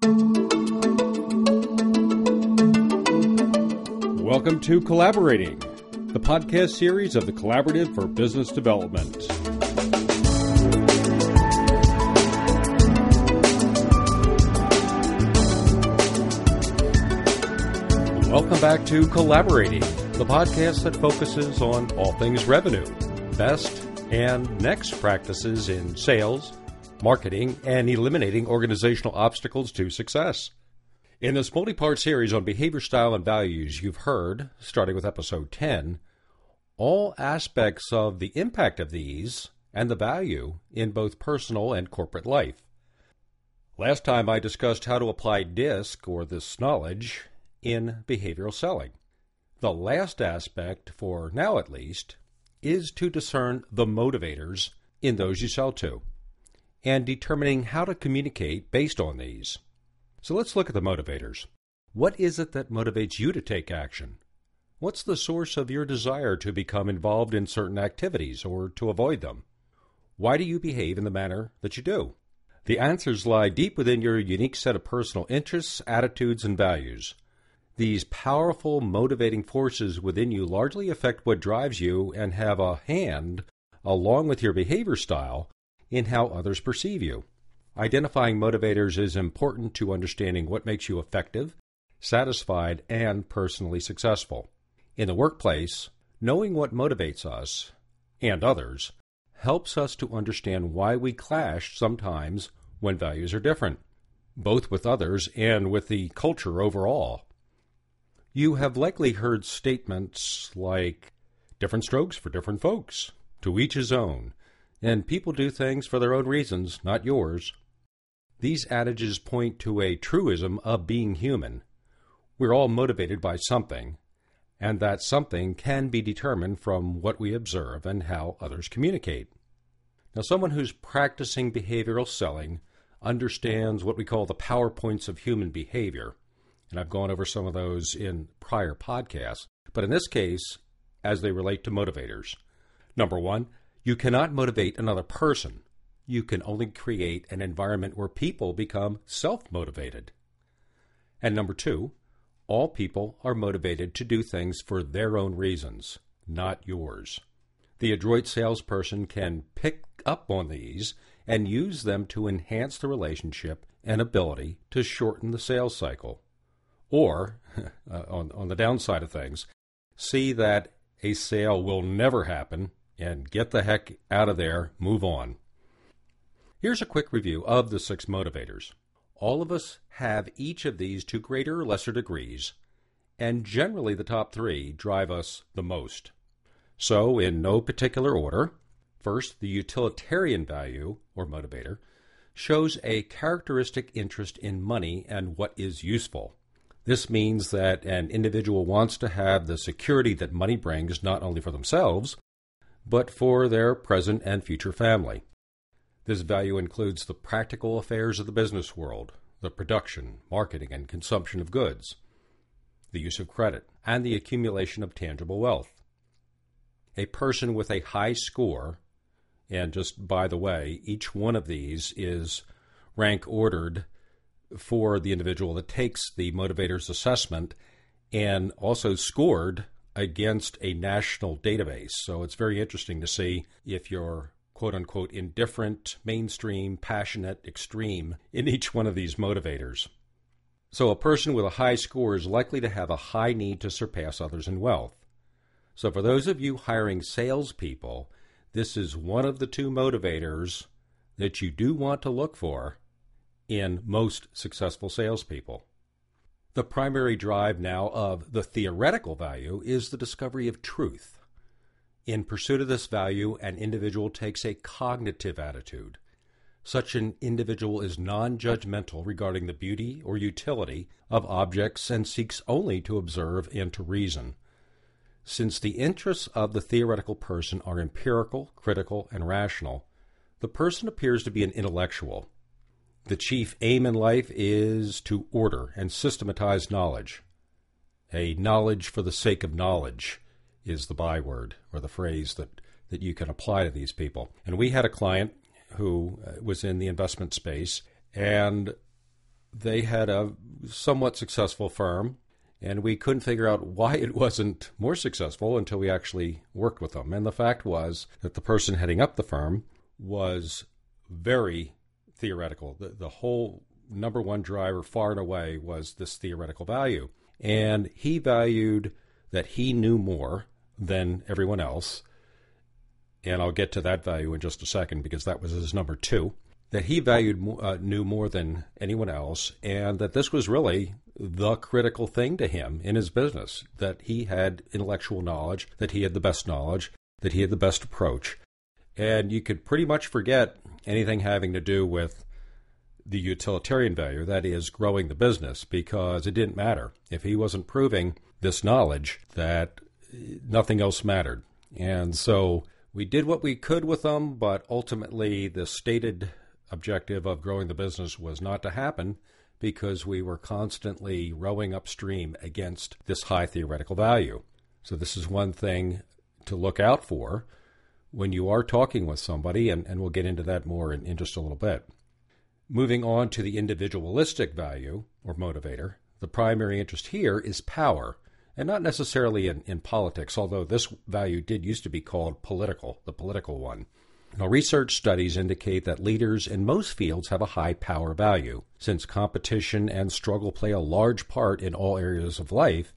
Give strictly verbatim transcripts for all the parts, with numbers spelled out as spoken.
Welcome to Collaborating, the podcast series of the Collaborative for Business Development. Welcome back to Collaborating, the podcast that focuses on all things revenue, best and next practices in sales, marketing, and eliminating organizational obstacles to success. In this multi-part series on behavior, style, and values, you've heard, starting with episode ten, all aspects of the impact of these and the value in both personal and corporate life. Last time I discussed how to apply DISC, or this knowledge, in behavioral selling. The last aspect, for now at least, is to discern the motivators in those you sell to, and determining how to communicate based on these. So let's look at the motivators. What is it that motivates you to take action? What's the source of your desire to become involved in certain activities or to avoid them? Why do you behave in the manner that you do? The answers lie deep within your unique set of personal interests, attitudes, and values. These powerful motivating forces within you largely affect what drives you and have a hand, along with your behavior style, in how others perceive you. Identifying motivators is important to understanding what makes you effective, satisfied, and personally successful. In the workplace, knowing what motivates us and others helps us to understand why we clash sometimes when values are different, both with others and with the culture overall. You have likely heard statements like, different strokes for different folks, to each his own, and people do things for their own reasons, not yours. These adages point to a truism of being human. We're all motivated by something, and that something can be determined from what we observe and how others communicate. Now, someone who's practicing behavioral selling understands what we call the power points of human behavior, and I've gone over some of those in prior podcasts, but in this case, as they relate to motivators. Number one, you cannot motivate another person. You can only create an environment where people become self-motivated. And number two, all people are motivated to do things for their own reasons, not yours. The adroit salesperson can pick up on these and use them to enhance the relationship and ability to shorten the sales cycle. Or, uh, on, on the downside of things, see that a sale will never happen and get the heck out of there, move on. Here's a quick review of the six motivators. All of us have each of these to greater or lesser degrees, and generally the top three drive us the most. So, in no particular order, first, the utilitarian value, or motivator, shows a characteristic interest in money and what is useful. This means that an individual wants to have the security that money brings not only for themselves, but for their present and future family. This value includes the practical affairs of the business world, the production, marketing, and consumption of goods, the use of credit, and the accumulation of tangible wealth. A person with a high score, and just by the way, each one of these is rank ordered for the individual that takes the motivators assessment and also scored against a national database. So it's very interesting to see if you're quote-unquote indifferent, mainstream, passionate, extreme in each one of these motivators. So a person with a high score is likely to have a high need to surpass others in wealth. So for those of you hiring salespeople, this is one of the two motivators that you do want to look for in most successful salespeople. The primary drive now of the theoretical value is the discovery of truth. In pursuit of this value, an individual takes a cognitive attitude. Such an individual is non-judgmental regarding the beauty or utility of objects and seeks only to observe and to reason. Since the interests of the theoretical person are empirical, critical, and rational, the person appears to be an intellectual. The chief aim in life is to order and systematize knowledge. A knowledge for the sake of knowledge is the byword or the phrase that, that you can apply to these people. And we had a client who was in the investment space, and they had a somewhat successful firm, and we couldn't figure out why it wasn't more successful until we actually worked with them. And the fact was that the person heading up the firm was very theoretical. The, the whole number one driver far and away was this theoretical value. And he valued that he knew more than everyone else. And I'll get to that value in just a second because that was his number two. That he valued uh, knew more than anyone else, and that this was really the critical thing to him in his business, that he had intellectual knowledge, that he had the best knowledge, that he had the best approach. And you could pretty much forget anything having to do with the utilitarian value, that is, growing the business, because it didn't matter. If he wasn't proving this knowledge, that nothing else mattered. And so we did what we could with them, but ultimately the stated objective of growing the business was not to happen because we were constantly rowing upstream against this high theoretical value. So this is one thing to look out for when you are talking with somebody, and, and we'll get into that more in, in just a little bit. Moving on to the individualistic value or motivator, the primary interest here is power, and not necessarily in, in politics, although this value did used to be called political, the political one. Now, research studies indicate that leaders in most fields have a high power value. Since competition and struggle play a large part in all areas of life,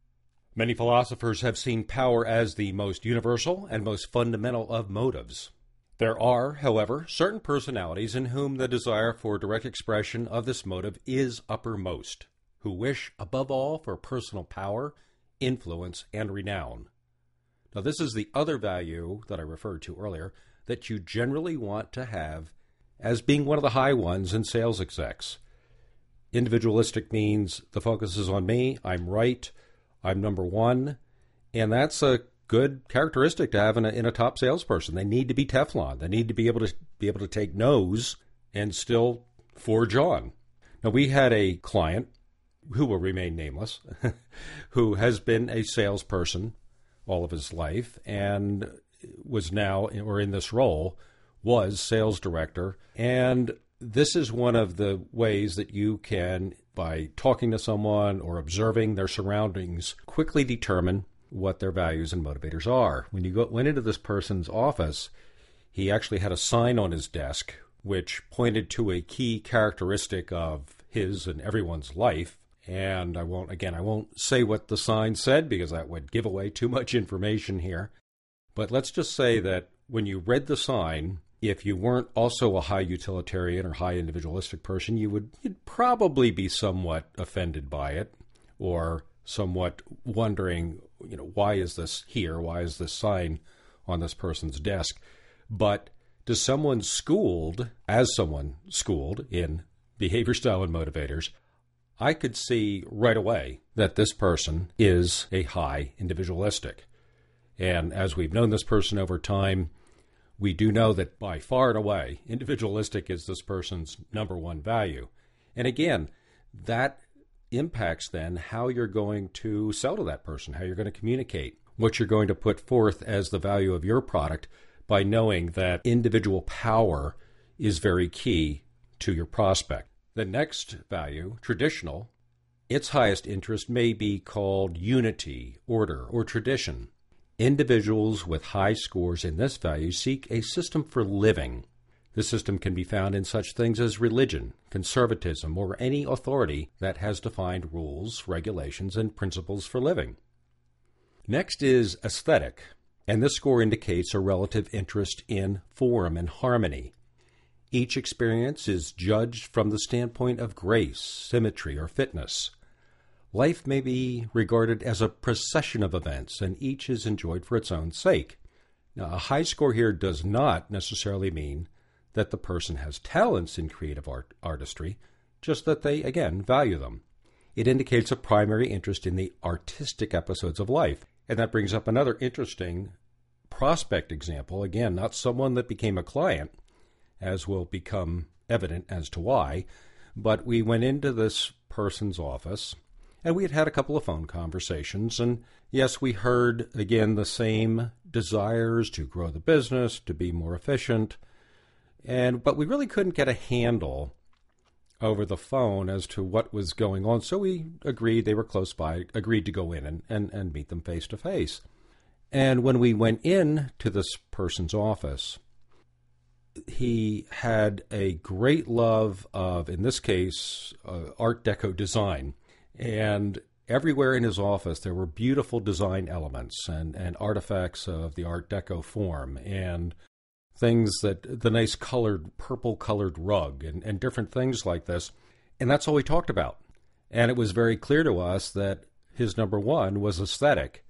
many philosophers have seen power as the most universal and most fundamental of motives. There are, however, certain personalities in whom the desire for direct expression of this motive is uppermost, who wish, above all, for personal power, influence, and renown. Now, this is the other value that I referred to earlier, that you generally want to have as being one of the high ones in sales execs. Individualistic means the focus is on me, I'm right, I'm number one, and that's a good characteristic to have in a, in a top salesperson. They need to be Teflon. They need to be able to be able to take no's and still forge on. Now, we had a client who will remain nameless, who has been a salesperson all of his life and was now, or in this role, was sales director. And this is one of the ways that you can, by talking to someone or observing their surroundings, quickly determine what their values and motivators are. When you go, went into this person's office, he actually had a sign on his desk which pointed to a key characteristic of his and everyone's life. And I won't, again, I won't say what the sign said because that would give away too much information here. But let's just say that when you read the sign, if you weren't also a high utilitarian or high individualistic person, you would you'd probably be somewhat offended by it or somewhat wondering, you know, why is this here? Why is this sign on this person's desk? But to someone schooled, as someone schooled in behavior style and motivators, I could see right away that this person is a high individualistic. And as we've known this person over time, we do know that by far and away, individualistic is this person's number one value. And again, that impacts then how you're going to sell to that person, how you're going to communicate, what you're going to put forth as the value of your product by knowing that individual power is very key to your prospect. The next value, traditional, its highest interest may be called unity, order, or tradition. Individuals with high scores in this value seek a system for living. The system can be found in such things as religion, conservatism, or any authority that has defined rules, regulations, and principles for living. Next is aesthetic, and this score indicates a relative interest in form and harmony. Each experience is judged from the standpoint of grace, symmetry, or fitness. Life may be regarded as a procession of events, and each is enjoyed for its own sake. Now, a high score here does not necessarily mean that the person has talents in creative art, artistry, just that they, again, value them. It indicates a primary interest in the artistic episodes of life. And that brings up another interesting prospect example. Again, not someone that became a client, as will become evident as to why, but we went into this person's office, and we had had a couple of phone conversations, and yes, we heard, again, the same desires to grow the business, to be more efficient, and but we really couldn't get a handle over the phone as to what was going on. So we agreed, they were close by, agreed to go in and, and, and meet them face to face. And when we went in to this person's office, he had a great love of, in this case, uh, Art Deco design. And everywhere in his office, there were beautiful design elements and, and artifacts of the Art Deco form, and things that, the nice colored, purple-colored rug, and, and different things like this. And that's all we talked about. And it was very clear to us that his number one was aesthetic.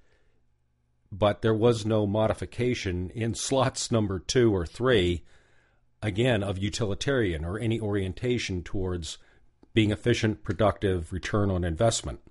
But there was no modification in slots number two or three, again, of utilitarian or any orientation towards being efficient, productive, return on investment.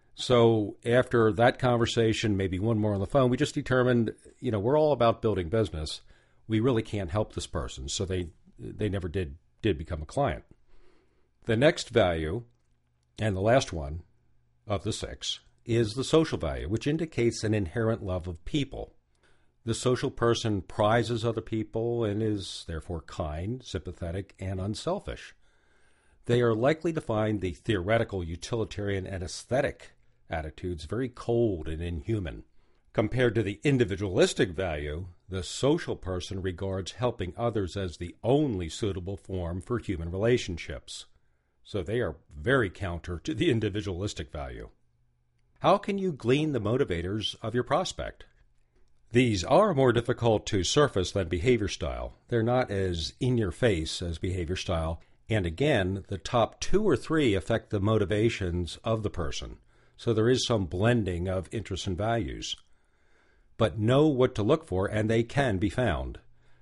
So after that conversation, maybe one more on the phone, we just determined, you know, we're all about building business. We really can't help this person. So they they never did did become a client. The next value, and the last one of the six, is the social value, which indicates an inherent love of people. The social person prizes other people and is therefore kind, sympathetic, and unselfish. They are likely to find the theoretical, utilitarian, and aesthetic attitudes very cold and inhuman. Compared to the individualistic value, the social person regards helping others as the only suitable form for human relationships. So they are very counter to the individualistic value. How can you glean the motivators of your prospect? These are more difficult to surface than behavior style. They're not as in-your-face as behavior style. And again, the top two or three affect the motivations of the person. So there is some blending of interests and values. But know what to look for, and they can be found.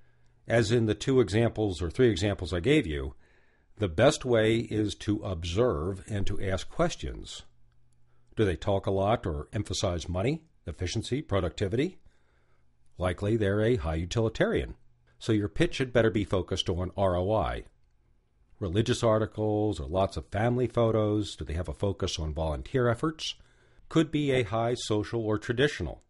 As in the two examples or three examples I gave you, the best way is to observe and to ask questions. Do they talk a lot or emphasize money, efficiency, productivity? Likely they're a high utilitarian. So your pitch had better be focused on R O I. Religious articles or lots of family photos? Do they have a focus on volunteer efforts? Could be a high social or traditional.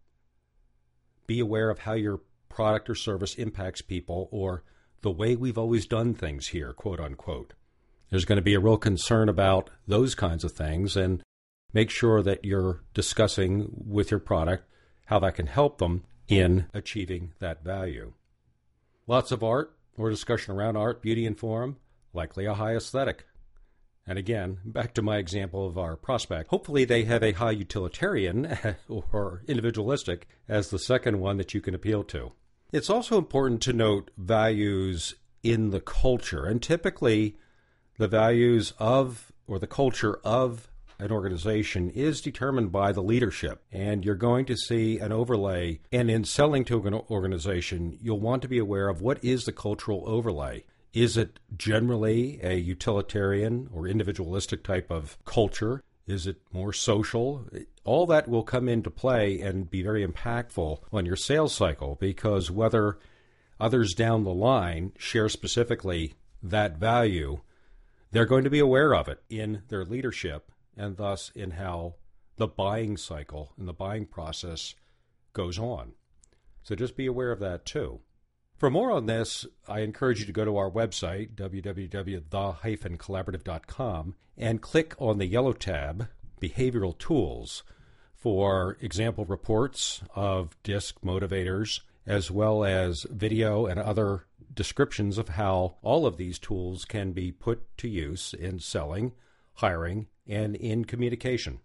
Be aware of how your product or service impacts people, or the way we've always done things here, quote unquote. There's going to be a real concern about those kinds of things, and make sure that you're discussing with your product how that can help them in achieving that value. Lots of art or discussion around art, beauty, and form, likely a high aesthetic. And again, back to my example of our prospect, hopefully they have a high utilitarian or individualistic as the second one that you can appeal to. It's also important to note values in the culture, and typically the values of or the culture of an organization is determined by the leadership, and you're going to see an overlay. And in selling to an organization, you'll want to be aware of what is the cultural overlay. Is it generally a utilitarian or individualistic type of culture? Is it more social? All that will come into play and be very impactful on your sales cycle, because whether others down the line share specifically that value, they're going to be aware of it in their leadership, and thus in how the buying cycle and the buying process goes on. So just be aware of that too. For more on this, I encourage you to go to our website, w w w dot the dash collaborative dot com, and click on the yellow tab, Behavioral Tools, for example reports of DISC motivators, as well as video and other descriptions of how all of these tools can be put to use in selling, hiring, and in communication.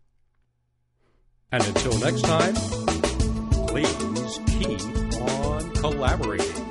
And until next time, please keep on collaborating.